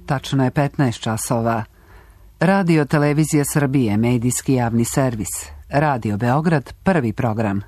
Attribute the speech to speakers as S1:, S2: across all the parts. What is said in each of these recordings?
S1: Tačno je 15 časova. Radio Televizija Srbije, medijski javni servis. Radio Beograd, prvi program.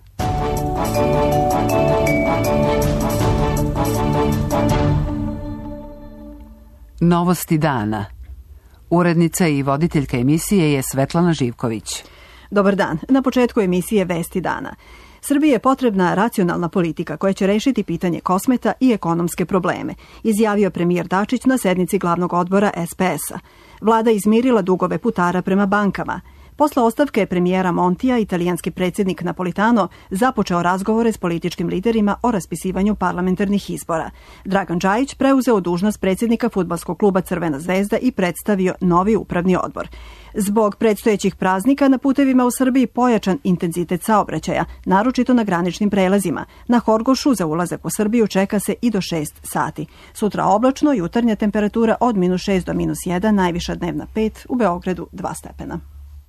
S1: Novosti dana. Urednica i voditeljka emisije je Svetlana Živković.
S2: Dobar dan. Na početku emisije Vesti dana. Srbiji je potrebna racionalna politika koja će rešiti pitanje Kosmeta i ekonomske probleme, izjavio premijer Dačić na sednici glavnog odbora SPS-a. Vlada izmirila dugove putara prema bankama. Posle ostavke premijera Montija, italijanski predsjednik Napolitano započeo razgovore s političkim liderima o raspisivanju parlamentarnih izbora. Dragan Džajić preuzeo dužnost predsjednika fudbalskog kluba Crvena zvezda i predstavio novi upravni odbor. Zbog predstojećih praznika na putevima u Srbiji pojačan intenzitet saobraćaja, naročito na graničnim prelazima. Na Horgošu za ulazak u Srbiju čeka se i do 6 sati. Sutra oblačno, jutarnja temperatura od -6 do -1, najviša dnevna 5, u Beogradu 2 stepena.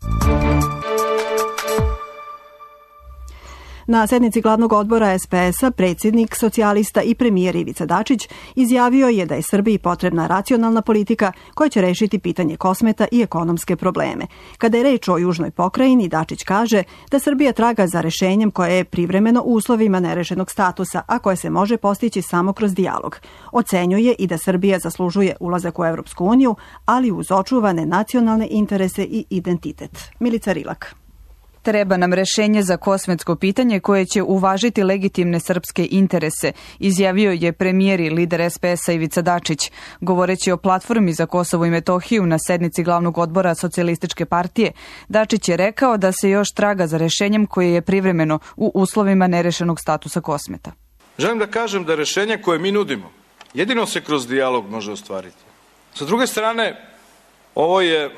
S2: Na sednici glavnog odbora SPS-a predsjednik socijalista i premijer Ivica Dačić izjavio je da je Srbiji potrebna racionalna politika koja će rešiti pitanje Kosmeta i ekonomske probleme. Kada je reč o južnoj pokrajini, Dačić kaže da Srbija traga za rešenjem koje je privremeno u uslovima nerešenog statusa, a koje se može postići samo kroz dijalog. Ocenjuje i da Srbija zaslužuje ulazak u Evropsku uniju, ali uz očuvane nacionalne interese i identitet. Milica Rilak.
S3: Treba nam rešenje za kosmetsko pitanje koje će uvažiti legitimne srpske interese, izjavio je premijer i lider SPS-a Ivica Dačić. Govoreći o platformi za Kosovo i Metohiju na sednici glavnog odbora Socijalističke partije, Dačić je rekao da se još traga za rešenjem koje je privremeno u uslovima nerešenog statusa Kosmeta.
S4: Želim da kažem da rešenje koje mi nudimo jedino se kroz dijalog može ostvariti. Sa druge strane, ovo je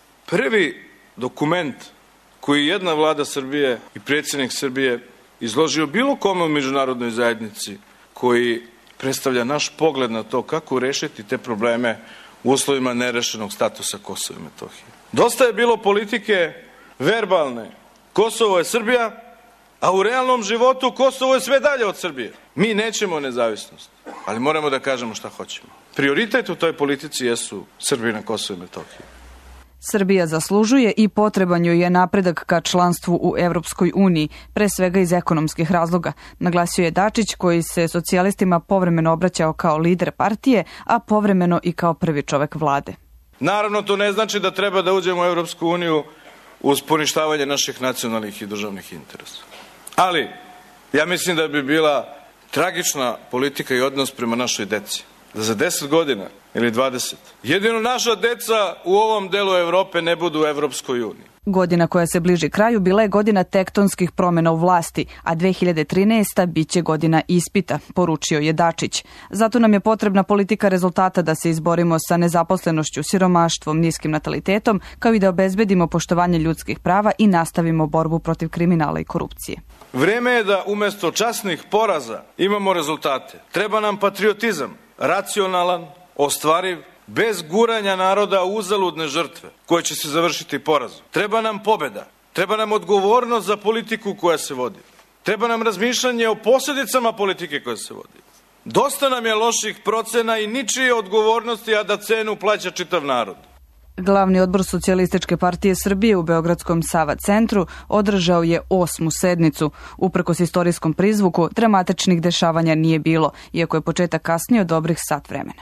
S4: prvi dokument koji jedna vlada Srbije i predsjednik Srbije izložio bilo kome u međunarodnoj zajednici, koji predstavlja naš pogled na to kako rešiti te probleme u uslovima nerešenog statusa Kosova i Metohije. Dosta je bilo politike verbalne. Kosovo je Srbija, a u realnom životu Kosovo je sve dalje od Srbije. Mi nećemo nezavisnost, ali moramo da kažemo šta hoćemo. Prioritet u toj politici jesu Srbi na Kosovo i Metohiji.
S3: Srbija zaslužuje i potreban joj je napredak ka članstvu u Evropskoj uniji, pre svega iz ekonomskih razloga, naglasio je Dačić, koji se socijalistima povremeno obraćao kao lider partije, a povremeno i kao prvi čovek vlade.
S4: Naravno, to ne znači da treba da uđemo u Evropsku uniju uz poništavanje naših nacionalnih i državnih interesa. Ali, ja mislim da bi bila tragična politika i odnos prema našoj deci. Da za 10 godina ili 20, jedino naša deca u ovom delu Evrope ne budu u Evropskoj uniji.
S3: Godina koja se bliži kraju bila je godina tektonskih promjena u vlasti, a 2013. biće godina ispita, poručio je Dačić. Zato nam je potrebna politika rezultata da se izborimo sa nezaposlenošću, siromaštvom, niskim natalitetom, kao i da obezbedimo poštovanje ljudskih prava i nastavimo borbu protiv kriminala i korupcije.
S4: Vreme je da umesto časnih poraza imamo rezultate. Treba nam patriotizam, racionalan, ostvariv, bez guranja naroda u uzaludne žrtve, koje će se završiti porazom. Treba nam pobeda, treba nam odgovornost za politiku koja se vodi. Treba nam razmišljanje o posljedicama politike koja se vodi. Dosta nam je loših procena i ničije odgovornosti, a da cenu plaća čitav narod.
S3: Glavni odbor Socijalističke partije Srbije u Beogradskom Sava centru održao je 8. sednicu. Uprkos istorijskom prizvuku, dramatičnih dešavanja nije bilo, iako je početak kasnio dobrih sat vremena.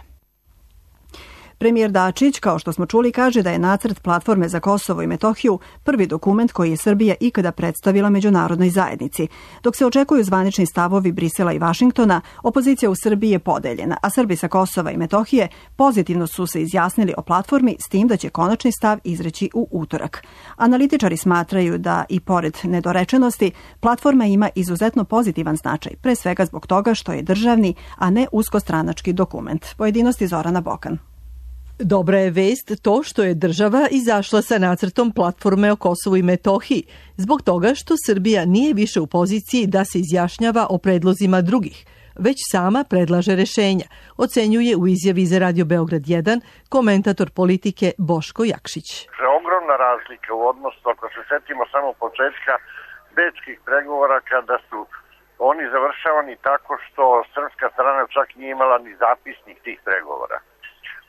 S2: Premijer Dačić, kao što smo čuli, kaže da je nacrt platforme za Kosovo i Metohiju prvi dokument koji je Srbija ikada predstavila međunarodnoj zajednici. Dok se očekuju zvanični stavovi Brisela i Vašingtona, opozicija u Srbiji je podeljena, a Srbi sa Kosova i Metohije pozitivno su se izjasnili o platformi, s tim da će konačni stav izreći u utorak. Analitičari smatraju da i pored nedorečenosti, platforma ima izuzetno pozitivan značaj, pre svega zbog toga što je državni, a ne uskostranački dokument. Pojedinosti Zorana Bokan.
S5: Dobra je vest to što je država izašla sa nacrtom platforme o Kosovu i Metohiji, zbog toga što Srbija nije više u poziciji da se izjašnjava o predlozima drugih, već sama predlaže rešenja, ocenjuje u izjavi za Radio Beograd 1 komentator politike Boško Jakšić.
S6: Ogromna razlika u odnosu, ako se setimo samo početka bečkih pregovora, kada su oni završavani tako što srpska strana čak nije imala ni zapisnik tih pregovora.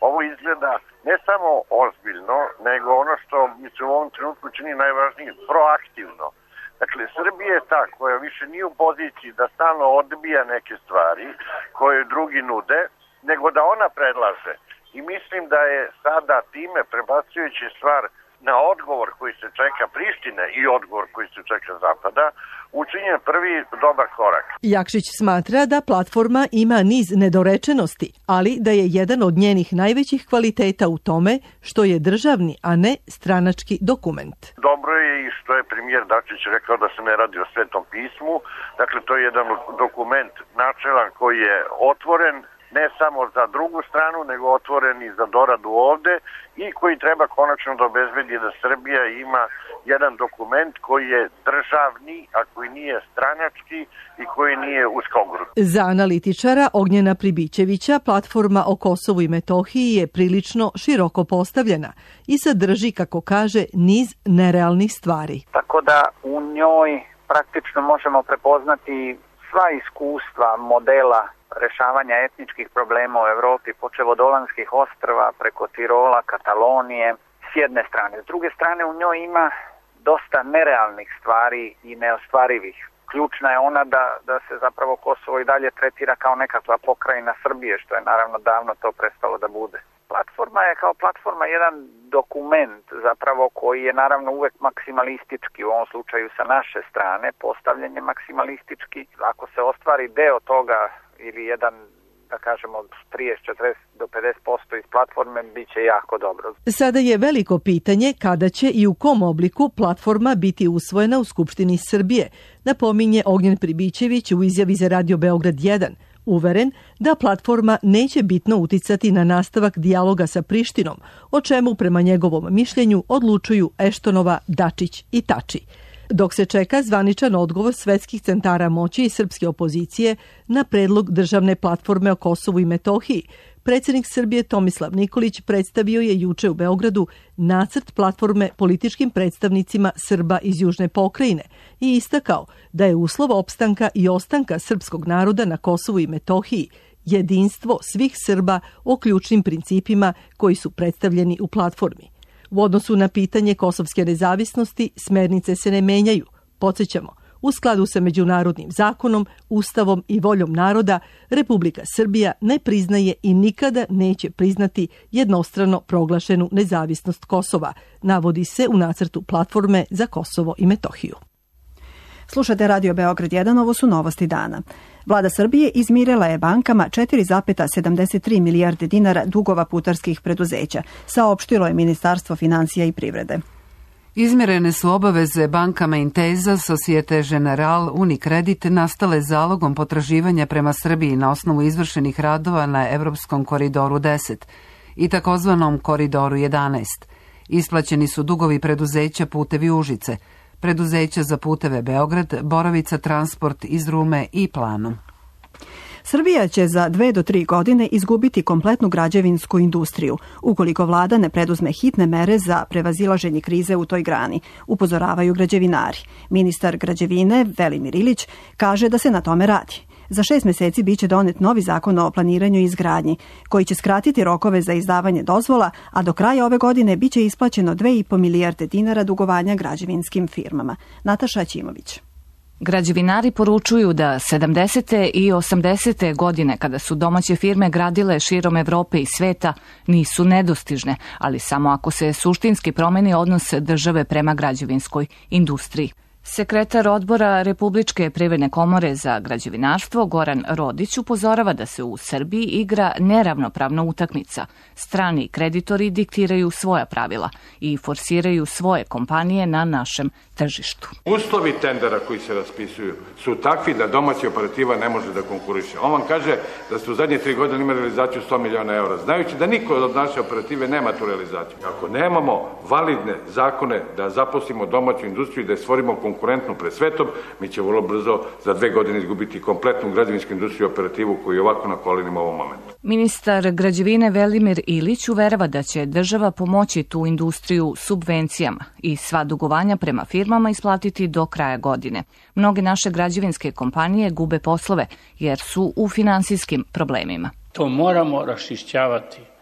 S6: ovo izgleda ne samo ozbiljno, nego ono što mi se u ovom trenutku čini najvažnije, proaktivno. Dakle, Srbija je ta koja više nije u poziciji da stalno odbija neke stvari koje drugi nude, nego da ona predlaže. I mislim da je sada time, prebacujući stvar na odgovor koji se čeka Prištine i odgovor koji se čeka Zapada, učinjen prvi dobar korak.
S5: Jakšić smatra da platforma ima niz nedorečenosti, ali da je jedan od njenih najvećih kvaliteta u tome što je državni, a ne stranački dokument.
S6: Dobro je i što je premijer Dačić rekao da se ne radi o Svetom pismu. Dakle, to je jedan dokument načelan koji je otvoren ne samo za drugu stranu, nego otvoren i za doradu ovde i koji treba konačno da obezbedi da Srbija ima jedan dokument koji je državni, a koji nije stranački i koji nije uskogrudni.
S5: Za analitičara Ognjena Pribićevića platforma o Kosovu i Metohiji je prilično široko postavljena i sadrži, kako kaže, niz nerealnih stvari.
S7: Tako da u njoj praktično možemo prepoznati sva iskustva modela rešavanja etničkih problema u Evropi, počev od Olandskih ostrva, preko Tirola, Katalonije, s jedne strane. S druge strane, u njoj ima dosta nerealnih stvari i neostvarivih. Ključna je ona da se zapravo Kosovo i dalje tretira kao nekakva pokrajina Srbije, što je naravno davno to prestalo da bude. Platforma je kao platforma jedan dokument zapravo koji je naravno uvek maksimalistički, u ovom slučaju sa naše strane, postavljen je maksimalistički. Ako se ostvari deo toga ili jedan, da kažemo, 30, 40 do 50% iz platforme, bit će jako dobro.
S5: Sada je veliko pitanje kada će i u kom obliku platforma biti usvojena u Skupštini Srbije, napominje Ognjen Pribićević u izjavi za Radio Beograd 1, uveren da platforma neće bitno uticati na nastavak dijaloga sa Prištinom, o čemu prema njegovom mišljenju odlučuju Eštonova, Dačić i Tači. Dok se čeka zvaničan odgovor svetskih centara moći i srpske opozicije na predlog državne platforme o Kosovu i Metohiji, predsjednik Srbije Tomislav Nikolić predstavio je juče u Beogradu nacrt platforme političkim predstavnicima Srba iz Južne pokrajine i istakao da je uslov opstanka i ostanka srpskog naroda na Kosovu i Metohiji jedinstvo svih Srba o ključnim principima koji su predstavljeni u platformi. U odnosu na pitanje kosovske nezavisnosti, smernice se ne menjaju. Podsjećamo, u skladu sa međunarodnim zakonom, ustavom i voljom naroda, Republika Srbija ne priznaje i nikada neće priznati jednostrano proglašenu nezavisnost Kosova, navodi se u nacrtu platforme za Kosovo i Metohiju.
S2: Slušate Radio Beograd 1, ovo su novosti dana. Vlada Srbije izmirila je bankama 4,73 milijarde dinara dugova putarskih preduzeća, saopštilo je Ministarstvo finansija i privrede.
S1: Izmirene su obaveze bankama Intesa, Societe Generale, Unicredit nastale zalogom potraživanja prema Srbiji na osnovu izvršenih radova na Evropskom koridoru 10 i takozvanom koridoru 11. Isplaćeni su dugovi preduzeća Putevi Užice, preduzeća za puteve Beograd, Borovica Transport iz Rume i Planu.
S2: Srbija će za 2 do 3 godine izgubiti kompletnu građevinsku industriju, ukoliko vlada ne preduzme hitne mere za prevazilaženje krize u toj grani, upozoravaju građevinari. Ministar građevine Velimir Ilić kaže da se na tome radi. Za 6 meseci biće donet novi zakon o planiranju i izgradnji, koji će skratiti rokove za izdavanje dozvola, a do kraja ove godine biće isplaćeno 2,5 milijarde dinara dugovanja građevinskim firmama. Nataša Ćimović.
S8: Građevinari poručuju da 70. i 80. godine, kada su domaće firme gradile širom Evrope i sveta, nisu nedostižne, ali samo ako se suštinski promeni odnos države prema građevinskoj industriji. Sekretar odbora Republičke privredne komore za građevinarstvo Goran Rodić upozorava da se u Srbiji igra neravnopravna utakmica. Strani kreditori diktiraju svoja pravila i forsiraju svoje kompanije na našem tržištu.
S9: Uslovi tendera koji se raspisuju su takvi da domaća operativa ne može da konkuriše. On vam kaže da ste u zadnje 3 godine imali realizaciju 100 miliona eura, znajući da niko od naše operative nema tu realizaciju. Ako nemamo validne zakone da zaposlimo domaću industriju i da je stvorimo konkurentnu pred svetom, mi će vrlo brzo za 2 godine izgubiti kompletnu građevinsku industriju operativu koju je ovako na kolenima u ovom momentu.
S8: Ministar građevine Velimir Ilić uverava da će država pomoći tu industriju subvencijama i sva dugovanja prema firmama isplatiti do kraja godine. Mnoge naše građevinske kompanije gube poslove jer su u finansijskim problemima.
S10: To moramo raščišćavati.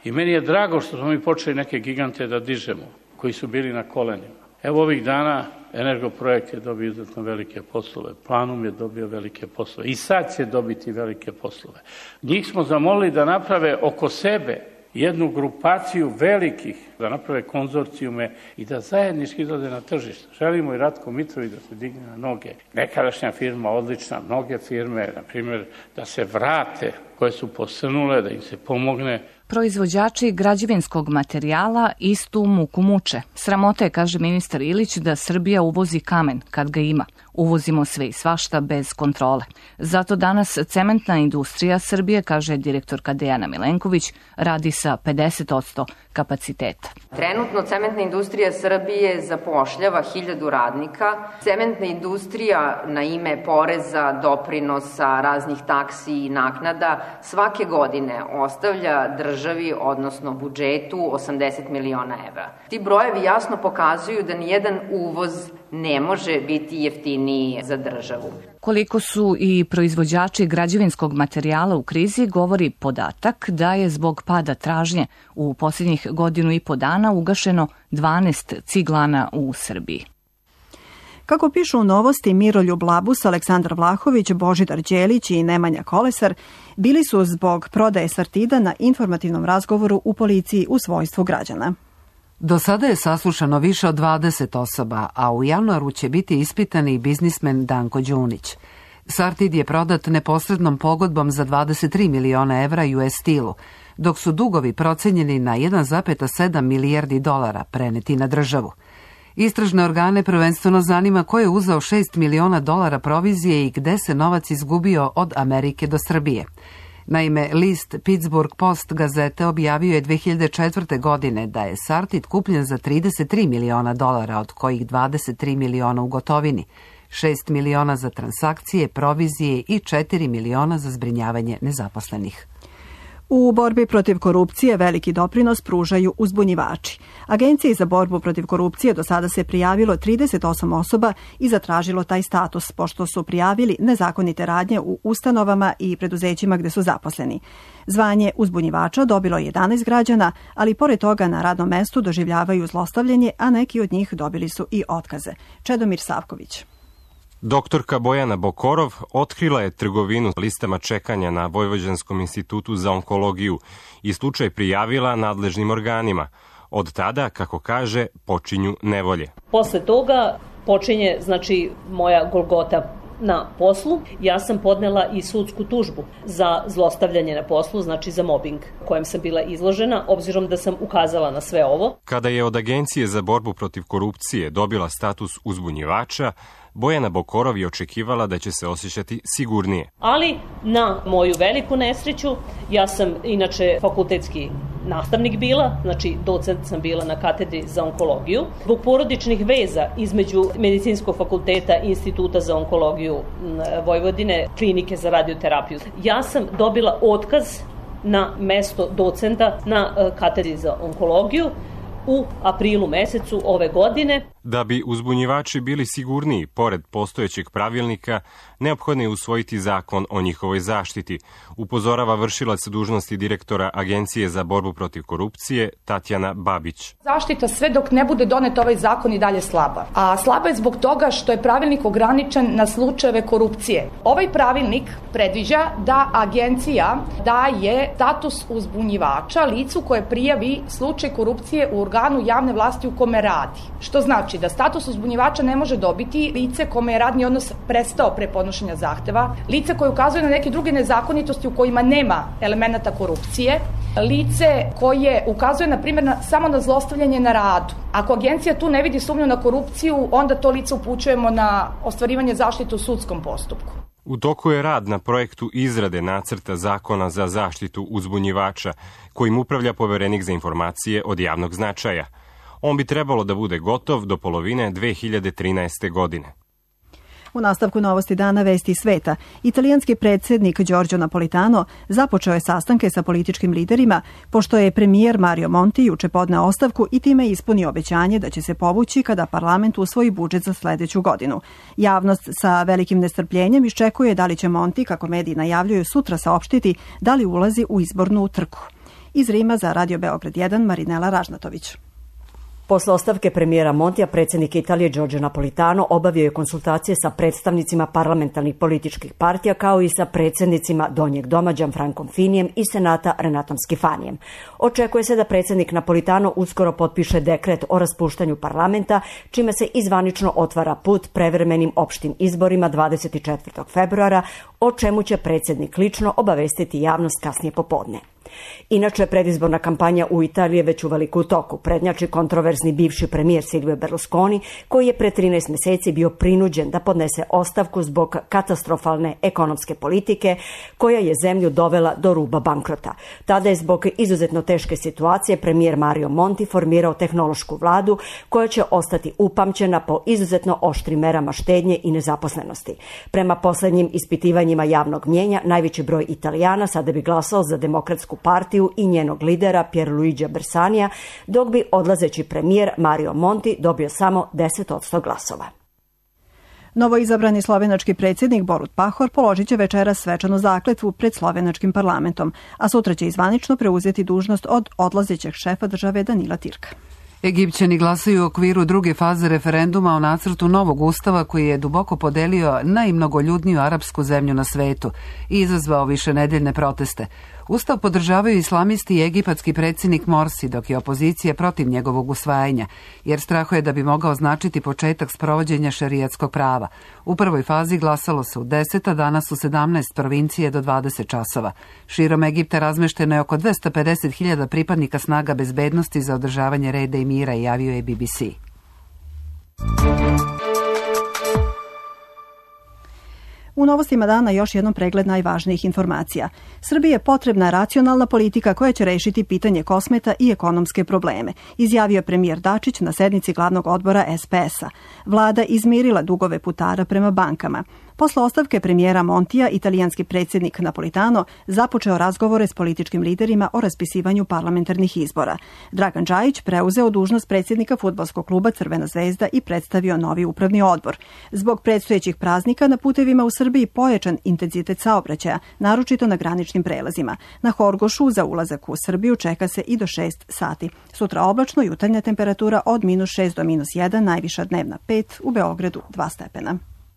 S10: I meni je drago što smo mi počeli neke gigante da dižemo, koji su bili na kolenima. Evo ovih dana Energoprojekt je dobio izuzetno velike poslove, Planum je dobio velike poslove i sad će dobiti velike poslove. Njih smo zamolili da naprave oko sebe jednu grupaciju velikih, da naprave konzorcijume i da zajednički izlaze na tržište. Želimo i Ratko Mitrović da se digne na noge. Nekadašnja firma odlična, mnoge firme, na primjer, da se vrate, koje su posrnule, da im se pomogne.
S8: Proizvođači građevinskog materijala istu muku muče. Sramota je, kaže ministar Ilić, da Srbija uvozi kamen kad ga ima. Uvozimo sve i svašta bez kontrole. Zato danas cementna industrija Srbije, kaže direktorka Dejana Milenković, radi sa 50% kapaciteta.
S11: Trenutno cementna industrija Srbije zapošljava 1000 radnika. Cementna industrija na ime poreza, doprinosa, raznih taksi i naknada svake godine ostavlja državi, odnosno budžetu, 80 miliona evra. Ti brojevi jasno pokazuju da nijedan uvoz ne može biti jeftiniji za državu.
S8: Koliko su i proizvođači građevinskog materijala u krizi govori podatak da je zbog pada tražnje u posljednjih 1,5 dana ugašeno 12 ciglana u Srbiji.
S2: Kako pišu u Novosti Miroljub Labus, Aleksandar Vlahović, Božidar Đelić i Nemanja Kolesar, bili su zbog prodaje Sartida na informativnom razgovoru u policiji u svojstvu građana.
S1: Do sada je saslušano više od 20 osoba, a u januaru će biti ispitani biznismen Danko Đunić. Sartid je prodat neposrednom pogodbom za 23 miliona evra US Steel-u, dok su dugovi procenjeni na 1,7 milijardi dolara preneti na državu. Istražne organe prvenstveno zanima ko je uzeo 6 miliona dolara provizije i gde se novac izgubio od Amerike do Srbije. Naime, list Pittsburgh Post gazete objavio je 2004. godine da je Sartid kupljen za 33 miliona dolara, od kojih 23 miliona u gotovini, 6 miliona za transakcije, provizije i 4 miliona za zbrinjavanje nezaposlenih.
S2: U borbi protiv korupcije veliki doprinos pružaju uzbunjivači. Agenciji za borbu protiv korupcije do sada se prijavilo 38 osoba i zatražilo taj status, pošto su prijavili nezakonite radnje u ustanovama i preduzećima gde su zaposleni. Zvanje uzbunjivača dobilo je 11 građana, ali pored toga na radnom mestu doživljavaju zlostavljanje, a neki od njih dobili su i otkaze. Čedomir Savković.
S12: Doktorka Bojana Bokorov otkrila je trgovinu listama čekanja na Vojvođanskom institutu za onkologiju i slučaj prijavila nadležnim organima. Od tada, kako kaže, počinju nevolje.
S13: Posle toga počinje, moja golgota na poslu. Ja sam podnela i sudsku tužbu za zlostavljanje na poslu, za mobing kojem sam bila izložena, obzirom da sam ukazala na sve ovo.
S12: Kada je od Agencije za borbu protiv korupcije dobila status uzbunjivača, Bojana Bokorov je očekivala da će se osjećati sigurnije.
S13: Ali na moju veliku nesreću, ja sam inače fakultetski nastavnik bila, docent sam bila na katedri za onkologiju. Zbog porodičnih veza između Medicinskog fakulteta i Instituta za onkologiju Vojvodine, klinike za radioterapiju, ja sam dobila otkaz na mesto docenta na katedri za onkologiju u aprilu mesecu ove godine.
S12: Da bi uzbunjivači bili sigurniji, pored postojećeg pravilnika, neophodno je usvojiti zakon o njihovoj zaštiti, upozorava vršilac dužnosti direktora Agencije za borbu protiv korupcije Tatjana Babić.
S14: Zaštita sve dok ne bude donet ovaj zakon i dalje slaba. A slaba je zbog toga što je pravilnik ograničen na slučajeve korupcije. Ovaj pravilnik predviđa da agencija daje status uzbunjivača licu koje prijavi slučaj korupcije u organu javne vlasti u kome radi. Što znači da status uzbunjivača ne može dobiti lice kome je radni odnos prestao pre podnošenja zahteva, lice koje ukazuje na neke druge nezakonitosti u kojima nema elemenata korupcije, lice koje ukazuje, na primjer, samo na zlostavljanje na radu. Ako agencija tu ne vidi sumnju na korupciju, onda to lice upućujemo na ostvarivanje zaštite u sudskom postupku.
S12: U toku je rad na projektu izrade nacrta zakona za zaštitu uzbunjivača, kojim upravlja poverenik za informacije od javnog značaja. On bi trebalo da bude gotov do polovine 2013. godine.
S2: U nastavku Novosti dana Vesti sveta, italijanski predsjednik Giorgio Napolitano započeo je sastanke sa političkim liderima, pošto je premijer Mario Monti juče podneo ostavku i time ispunio obećanje da će se povući kada parlament usvoji budžet za sledeću godinu. Javnost sa velikim nestrpljenjem iščekuje da li će Monti, kako mediji najavljuju, sutra saopštiti da li ulazi u izbornu trku. Iz Rima za Radio Beograd 1 Marinela Ražnatović.
S15: Posle ostavke premijera Montija, predsjednik Italije Giorgio Napolitano obavio je konsultacije sa predstavnicima parlamentarnih političkih partija kao i sa predsjednicima Donjeg doma Gianfrancom Finijem i Senata Renatom Schifanijem. Očekuje se da predsjednik Napolitano uskoro potpiše dekret o raspuštanju parlamenta, čime se izvanično otvara put prevremenim opštim izborima 24. februara, o čemu će predsjednik lično obavestiti javnost kasnije popodne. Inače, predizborna kampanja u Italiji je već u veliku toku. Prednjači kontroverzni bivši premijer Silvio Berlusconi, koji je pre 13 mjeseci bio prinuđen da podnese ostavku zbog katastrofalne ekonomske politike koja je zemlju dovela do ruba bankrota. Tada je zbog izuzetno teške situacije premijer Mario Monti formirao tehnološku vladu koja će ostati upamćena po izuzetno oštrim merama štednje i nezaposlenosti. Prema posljednjim ispitivanjima javnog mnjenja, najveći broj Italijana sada bi glasao za Demokratsku partiju i njenog lidera Pierluigija Bersanija, dok bi odlazeći premijer Mario Monti dobio samo 10% glasova.
S2: Novoizabrani slovenački predsjednik Borut Pahor položit će večeras svečanu zakletvu pred slovenačkim parlamentom, a sutra će izvanično preuzeti dužnost od odlazećeg šefa države Danila Tirka.
S1: Egipćani glasaju u okviru druge faze referenduma o nacrtu novog ustava koji je duboko podelio najmnogoljudniju arapsku zemlju na svetu i izazvao višenedeljne proteste. Ustav podržavaju islamisti i egipatski predsjednik Morsi, dok je opozicija protiv njegovog usvajanja, jer strahuje da bi mogao značiti početak sprovođenja šerijatskog prava. U prvoj fazi glasalo se u 10, a danas u 17 provincije do 20 časova. Širom Egipta razmešteno je oko 250.000 pripadnika snaga bezbednosti za održavanje reda i mira, javio je BBC.
S2: U novostima dana još jednom pregled najvažnijih informacija. Srbiji je potrebna racionalna politika koja će rešiti pitanje kosmeta i ekonomske probleme, izjavio premijer Dačić na sednici glavnog odbora SPS-a. Vlada izmirila dugove putara prema bankama. Posle ostavke premijera Montija, italijanski predsjednik Napolitano započeo razgovore s političkim liderima o raspisivanju parlamentarnih izbora. Dragan Džajić preuzeo dužnost predsjednika fudbalskog kluba Crvena zvezda i predstavio novi upravni odbor. Zbog predstojećih praznika na putevima u Srbiji pojačan intenzitet saobraćaja, naročito na graničnim prelazima. Na Horgošu za ulazak u Srbiju čeka se i do 6 sati. Sutra oblačno, jutarnja temperatura od -6 do -1, najviša dnevna 5, u Beogradu 2 stepena.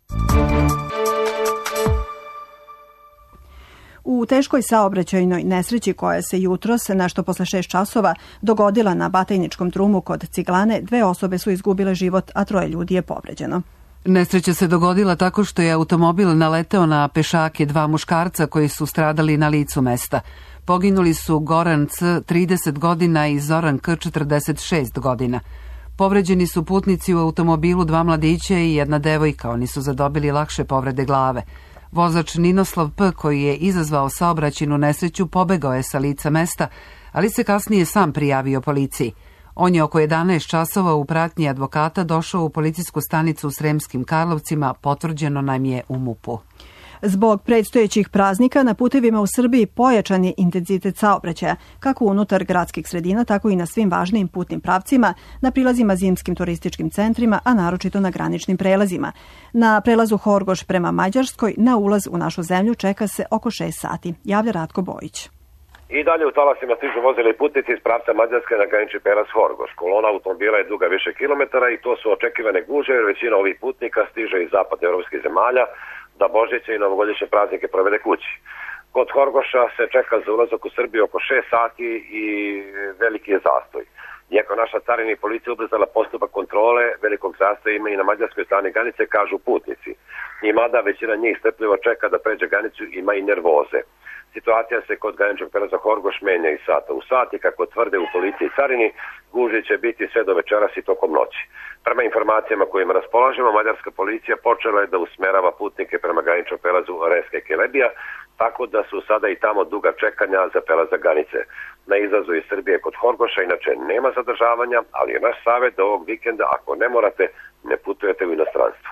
S2: U teškoj saobraćajnoj nesreći koja se jutros, nešto posle 6 časova, dogodila na Batajničkom drumu kod Ciglane, 2 osobe su izgubile život, a 3 ljudi je povređeno.
S1: Nesreća se dogodila tako što je automobil naleteo na pešake 2 muškarca koji su stradali na licu mesta. Poginuli su Goran C. 30 godina i Zoran K. 46 godina. Povređeni su putnici u automobilu 2 mladića i 1 devojka, oni su zadobili lakše povrede glave. Vozač Ninoslav P. koji je izazvao saobraćajnu nesreću pobegao je sa lica mesta, ali se kasnije sam prijavio policiji. On je oko 11 časova u pratnji advokata došao u policijsku stanicu u Sremskim Karlovcima, potvrđeno nam je u MUP-u.
S2: Zbog predstojećih praznika na putevima u Srbiji pojačan je intenzitet saobraćaja, kako unutar gradskih sredina, tako i na svim važnijim putnim pravcima, na prilazima zimskim turističkim centrima, a naročito na graničnim prelazima. Na prelazu Horgoš prema Mađarskoj na ulaz u našu zemlju čeka se oko 6 sati, javlja Ratko Bojić.
S16: I dalje u talasima stižu vozili putnici iz pravca Mađarske na granični prelaz Horgoš. Kolona automobila je duga više kilometara i to su očekivane gužve, jer većina ovih putnika stiže iz zapadne evropskih zemalja da Božiće i novogodišnje praznike provede kući. Kod Horgoša se čeka za ulazak u Srbiju oko 6 sati i veliki je zastoj. Iako naša carina i policija ubrzala postupak kontrole, velikog zastoja ima i na mađarskoj strani granice, kažu putnici. I mada većina njih strpljivo čeka da pređe granicu, ima i nervoze. Situacija se kod graničnog prelaza Horgoš menja iz sata u sat i kako tvrde u policiji i carini, gužve će biti sve do večeras i tokom noći. Prema informacijama kojima raspolažemo, mađarska policija počela je da usmerava putnike prema graničnom prelazu Reske Kelebija, tako da su sada i tamo duga čekanja za prelazak granice. Na izlazu iz Srbije kod Horgoša inače nema zadržavanja, ali je naš savjet da ovog vikenda, ako ne morate, ne putujete u inostranstvo.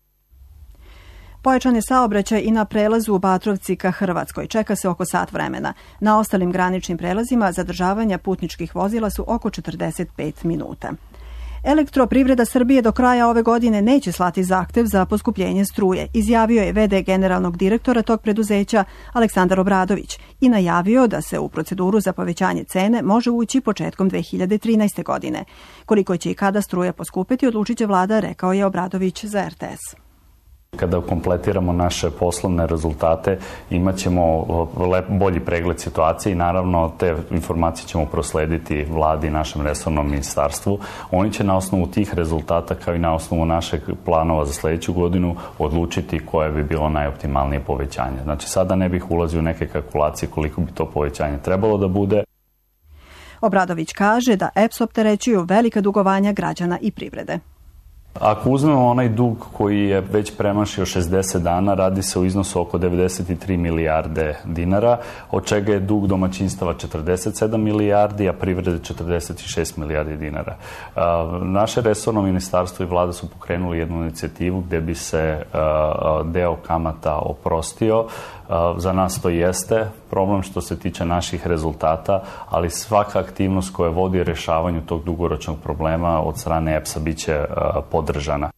S2: Pojačan je saobraćaj i na prelazu u Batrovci ka Hrvatskoj. Čeka se oko sat vremena. Na ostalim graničnim prelazima zadržavanja putničkih vozila su oko 45 minuta. Elektroprivreda Srbije do kraja ove godine neće slati zahtev za poskupljenje struje, izjavio je VD generalnog direktora tog preduzeća Aleksandar Obradović i najavio da se u proceduru za povećanje cene može ući početkom 2013. godine. Koliko će i kada struja poskupeti, odlučit će vlada, rekao je Obradović za RTS.
S17: Kada kompletiramo naše poslovne rezultate, imat ćemo bolji pregled situacije i naravno te informacije ćemo proslediti vladi i našem resornom ministarstvu. Oni će na osnovu tih rezultata, kao i na osnovu našeg planova za sledeću godinu, odlučiti koje bi bilo najoptimalnije povećanje. Znači, sada ne bih ulazio u neke kalkulacije koliko bi to povećanje trebalo da bude.
S2: Obradović kaže da EPS opterećuju velika dugovanja građana i privrede.
S17: Ako uzmemo onaj dug koji je već premašio 60 dana, radi se o iznosu oko 93 milijarde dinara, od čega je dug domaćinstava 47 milijardi, a privrede 46 milijardi dinara. Naše resorno ministarstvo i vlada su pokrenuli jednu inicijativu gde bi se deo kamata oprostio. Za nas to jeste problem što se tiče naših rezultata, ali svaka aktivnost koja vodi rešavanju tog dugoročnog problema od strane EPS-a biće podržana.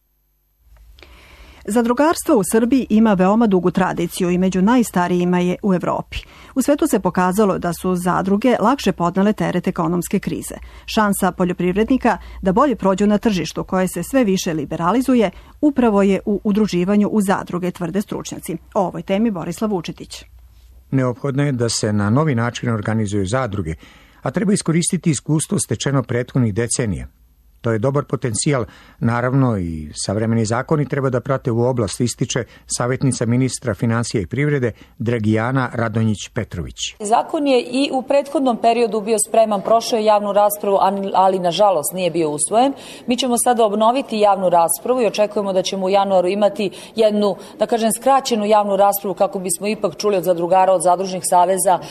S2: Zadrugarstvo u Srbiji ima veoma dugu tradiciju i među najstarijima je u Evropi. U svetu se pokazalo da su zadruge lakše podnele teret ekonomske krize. Šansa poljoprivrednika da bolje prođu na tržištu koje se sve više liberalizuje upravo je u udruživanju u zadruge, tvrde stručnjaci. O ovoj temi Borislav Vučetić.
S18: Neophodno je da se na novi način organizuju zadruge, a treba iskoristiti iskustvo stečeno prethodnih decenija. To je dobar potencijal, naravno i savremeni zakoni treba da prate u oblast, ističe savjetnica ministra finansija i privrede Dragijana Radonjić-Petrović.
S19: Zakon je i u prethodnom periodu bio spreman, prošao je javnu raspravu, ali nažalost nije bio usvojen. Mi ćemo sada obnoviti javnu raspravu i očekujemo da ćemo u januaru imati jednu, da kažem, skraćenu javnu raspravu kako bismo ipak čuli od zadrugara, od zadružnih saveza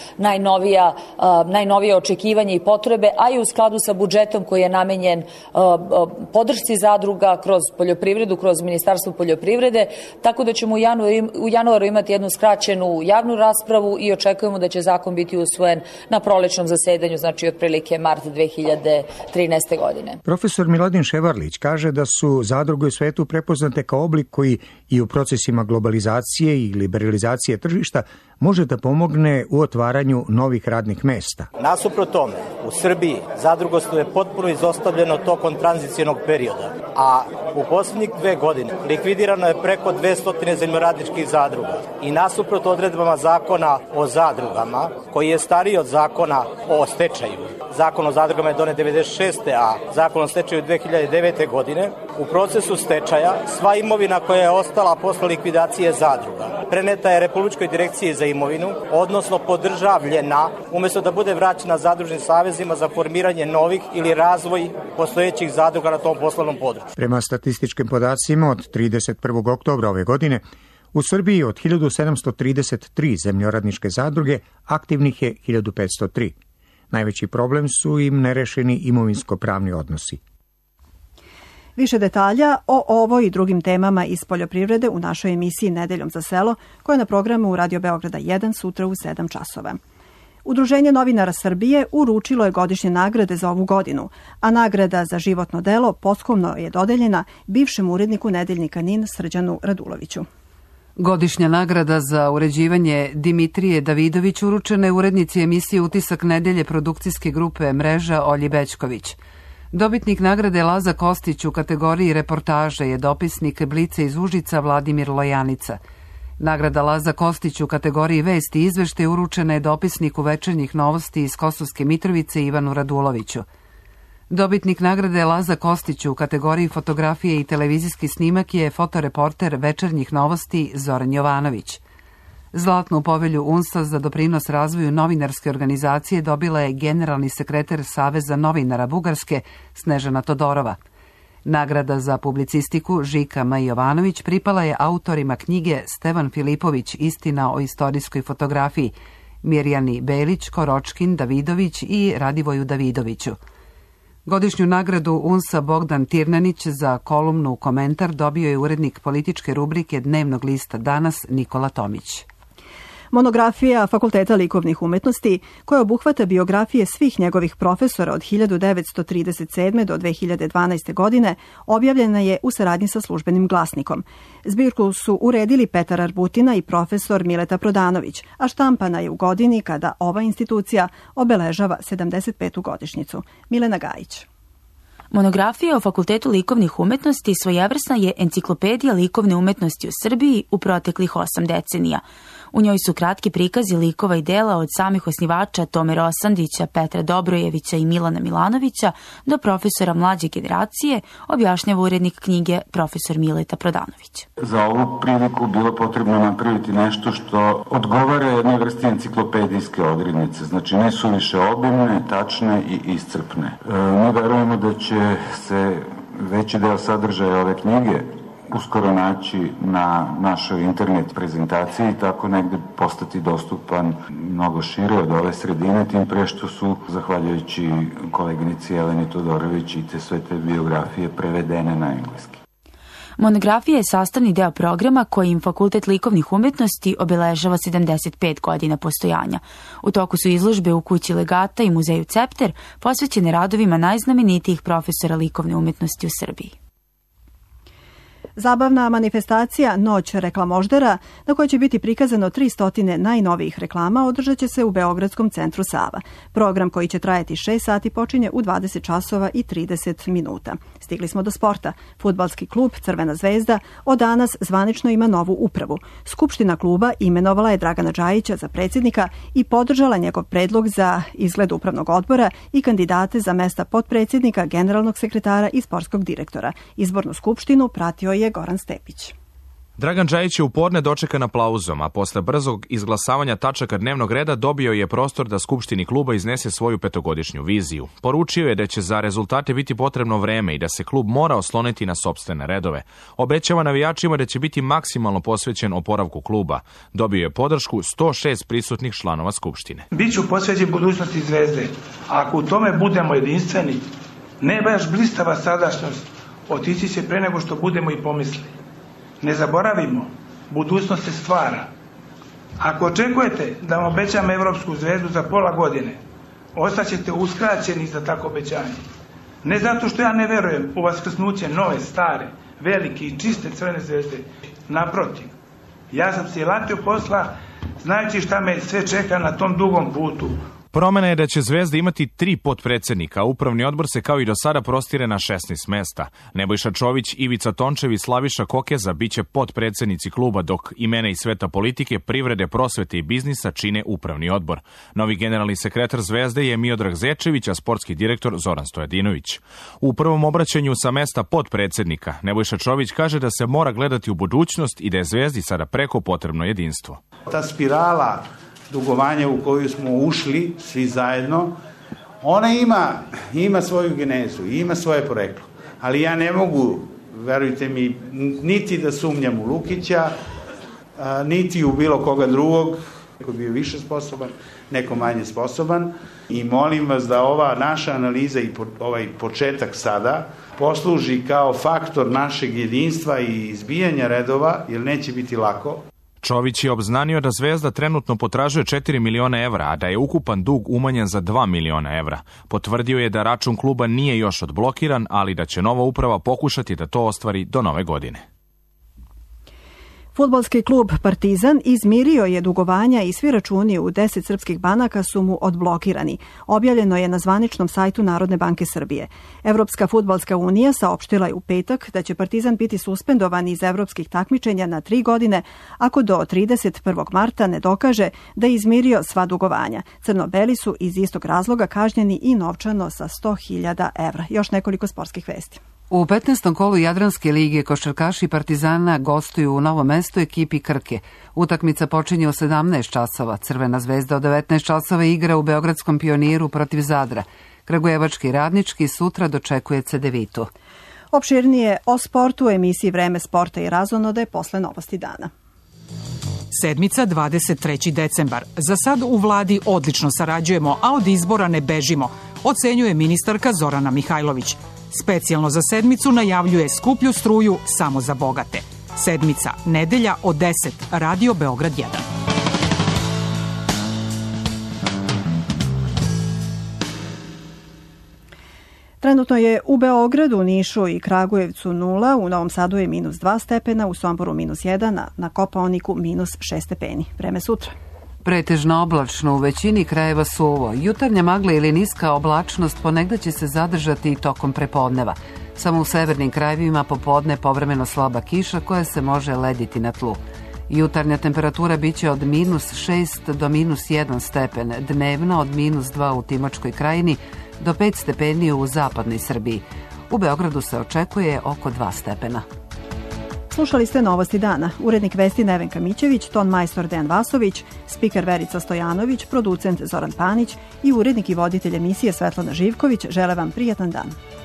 S19: najnovije očekivanje i potrebe, a i u skladu sa budžetom koji je namenjen podršci zadruga kroz poljoprivredu, kroz Ministarstvo poljoprivrede, tako da ćemo u januaru imati jednu skraćenu javnu raspravu i očekujemo da će zakon biti usvojen na prolećnom zasedanju, znači otprilike mart 2013. godine.
S18: Profesor Miladin Ševarlić kaže da su zadruge u svetu prepoznate kao oblik koji i u procesima globalizacije i liberalizacije tržišta može da pomogne u otvaranju novih radnih mesta.
S20: Nasuprot tome, u Srbiji zadrugarstvo je potpuno izostavljeno tokom tranzicionog perioda, a u poslednjih 2 godine likvidirano je preko 200 zemljoradničkih zadruga i nasuprot odredbama zakona o zadrugama, koji je stariji od zakona o stečaju. Zakon o zadrugama je donet 96. a zakon o stečaju 2009. godine. U procesu stečaja sva imovina koja je ostala posle likvidacije zadruga preneta je Republičkoj direkciji za imovinu, odnosno podržavljena, umesto da bude vraćena zadružnim savezima za formiranje novih ili razvoj postojećih zadruga na tom poslovnom području.
S18: Prema statističkim podacima od 31. oktobra ove godine, u Srbiji od 1733 zemljoradničke zadruge aktivnih je 1503. Najveći problem su im nerešeni imovinsko-pravni odnosi.
S2: Više detalja o ovoj i drugim temama iz poljoprivrede u našoj emisiji Nedeljom za selo, koja je na programu Radio Beograda 1 sutra u 7 časova. Udruženje novinara Srbije uručilo je godišnje nagrade za ovu godinu, a nagrada za životno delo posthumno je dodeljena bivšem uredniku Nedeljnika NIN Srđanu Raduloviću.
S1: Godišnja nagrada za uređivanje Dimitrije Davidović uručena je urednici emisije Utisak nedelje produkcijske grupe Mreža Olji Bećković. Dobitnik nagrade Laza Kostić u kategoriji reportaže je dopisnik Blica iz Užica Vladimir Lojanica. Nagrada Laza Kostić u kategoriji vesti i izveštaj uručena je dopisniku Večernjih novosti iz Kosovske Mitrovice Ivanu Raduloviću. Dobitnik nagrade Laza Kostić u kategoriji fotografije i televizijski snimak je fotoreporter Večernjih novosti Zoran Jovanović. Zlatnu povelju UNS-a za doprinos razvoju novinarske organizacije dobila je generalni sekretar Saveza novinara Bugarske Snežana Todorova. Nagrada za publicistiku Žika Maj Jovanović pripala je autorima knjige Stevan Filipović Istina o istorijskoj fotografiji, Mirjani Belić, Koročkin, Davidović i Radivoju Davidoviću. Godišnju nagradu UNS-a Bogdan Tirnanić za kolumnu Komentar dobio je urednik političke rubrike dnevnog lista Danas Nikola Tomić.
S2: Monografija Fakulteta likovnih umetnosti, koja obuhvata biografije svih njegovih profesora od 1937. do 2012. godine, objavljena je u saradnji sa Službenim glasnikom. Zbirku su uredili Petar Arbutina i profesor Mileta Prodanović, a štampana je u godini kada ova institucija obeležava 75. godišnjicu. Milena Gajić.
S21: Monografija o Fakultetu likovnih umetnosti svojevrsna je enciklopedija likovne umetnosti u Srbiji u proteklih 8 decenija. U njoj su kratki prikazi likova i dela od samih osnivača Tome Rosandića, Petra Dobrojevića i Milana Milanovića do profesora mlađe generacije, objašnjava urednik knjige profesor Mileta Prodanović.
S22: Za ovu priliku bilo potrebno napraviti nešto što odgovara jednoj vrsti enciklopedijske odrednice, znači ne su više obimne, tačne i iscrpne. Mi verujemo da će se veći deo sadržaja ove knjige uskoro naći na našoj internet prezentaciji i tako negde postati dostupan mnogo šire od ove sredine, tim pre što su, zahvaljujući koleginici Jeleni Todorović, i sve te biografije prevedene na engleski.
S21: Monografija je sastavni deo programa kojim Fakultet likovnih umetnosti obeležava 75 godina postojanja. U toku su izložbe u Kući legata i Muzeju Cepter posvećene radovima najznamenitijih profesora likovne umetnosti u Srbiji.
S2: Zabavna manifestacija Noć reklamoždera, na kojoj će biti prikazano 300 najnovijih reklama, održat će se u Beogradskom centru Sava. Program koji će trajati 6 sati počinje u 20 časova i 30 minuta. Stigli smo do sporta. Fudbalski klub Crvena zvezda od danas zvanično ima novu upravu. Skupština kluba imenovala je Dragana Džajića za predsjednika i podržala njegov predlog za izgled upravnog odbora i kandidate za mesta potpredsjednika, generalnog sekretara i sportskog direktora. Izbornu skupštinu pratio je Goran Stepić.
S23: Dragan Džajić je u podne dočekan aplauzom, a posle brzog izglasavanja tačaka dnevnog reda dobio je prostor da Skupštini kluba iznese svoju petogodišnju viziju. Poručio je da će za rezultate biti potrebno vreme i da se klub mora osloniti na sopstvene redove. Obećava navijačima da će biti maksimalno posvećen oporavku kluba. Dobio je podršku 106 prisutnih članova Skupštine.
S24: Biću posvećen budućnosti Zvezde. A ako u tome budemo jedinstveni, ne baš blistava sadašnjost, otići će pre nego što budemo i pomislili. Ne zaboravimo, budućnost se stvara. Ako očekujete da vam obećam Evropsku zvezdu za pola godine, ostaćete uskraćeni za tako obećanje. Ne zato što ja ne verujem u vaskrsnuće nove, stare, velike i čiste Crvene zvezde. Naprotiv, ja sam se latio posla znajući šta me sve čeka na tom dugom putu.
S23: Promena je da će Zvezda imati 3 potpredsjednika, a upravni odbor se kao i do sada prostire na 16 mesta. Nebojša Čović, Ivica Tončev i Slaviša Kokeza biće potpredsjednici kluba, dok imena iz sveta politike, privrede, prosvete i biznisa čine upravni odbor. Novi generalni sekretar Zvezde je Miodrag Zečević, a sportski direktor Zoran Stojadinović. U prvom obraćanju sa mesta potpredsjednika Nebojša Čović kaže da se mora gledati u budućnost i da je Zvezdi sada preko potrebno jedinstvo.
S24: Ta spirala dugovanja u koju smo ušli svi zajedno, ona ima svoju genezu, ima svoje poreklo. Ali ja ne mogu, verujte mi, niti da sumnjam u Lukića, niti u bilo koga drugog, neko bio više sposoban, neko manje sposoban. I molim vas da ova naša analiza i ovaj početak sada posluži kao faktor našeg jedinstva i izbijanja redova, jer neće biti lako.
S23: Čović je obznanio da Zvezda trenutno potražuje 4 miliona evra, a da je ukupan dug umanjen za 2 miliona evra. Potvrdio je da račun kluba nije još odblokiran, ali da će nova uprava pokušati da to ostvari do nove godine.
S2: Fudbalski klub Partizan izmirio je dugovanja i svi računi u 10 srpskih banaka su mu odblokirani. Objavljeno je na zvaničnom sajtu Narodne banke Srbije. Evropska fudbalska unija saopštila je u petak da će Partizan biti suspendovan iz evropskih takmičenja na 3 godine ako do 31. marta ne dokaže da je izmirio sva dugovanja. Crno-beli su iz istog razloga kažnjeni i novčano sa 100.000 evra. Još nekoliko sportskih vesti.
S1: U 15. kolu Jadranske lige košarkaši Partizana gostuju u Novom Mestu ekipi Krke. Utakmica počinje u 17 časova. Crvena zvezda od 19 časova igra u Beogradskom Pioniru protiv Zadra. Kragujevački Radnički sutra dočekuje Cedevitu.
S2: Opširnije o sportu u emisiji Vreme sporta i razonode posle Novosti dana.
S25: Sedmica, 23. decembar. Za sad u vladi odlično sarađujemo, a od izbora ne bežimo, ocenjuje ministarka Zorana Mihajlović. Specijalno za sedmicu najavljuje skuplju struju samo za bogate. Sedmica, nedelja od 10, Radio Beograd 1.
S2: Trenutno je u Beogradu, Nišu i Kragujevcu 0, u Novom Sadu je -2 stepena, u Somboru -1, na Kopaoniku -6 stepeni. Vreme sutra.
S1: Pretežno oblačno, u većini krajeva suvo. Jutarnja magla ili niska oblačnost ponegda će se zadržati i tokom prepodneva. Samo u severnim krajevima popodne povremeno slaba kiša koja se može lediti na tlu. Jutarnja temperatura biće od -6 do -1 stepen, dnevna od -2 u Timočkoj krajini do 5 stepeni u zapadnoj Srbiji. U Beogradu se očekuje oko 2 stepena.
S2: Slušali ste Novosti dana. Urednik vesti Nevenka Mićević, ton majstor Dejan Vasović, spiker Verica Stojanović, producent Zoran Panić i urednik i voditelj emisije Svetlana Živković žele vam prijatan dan.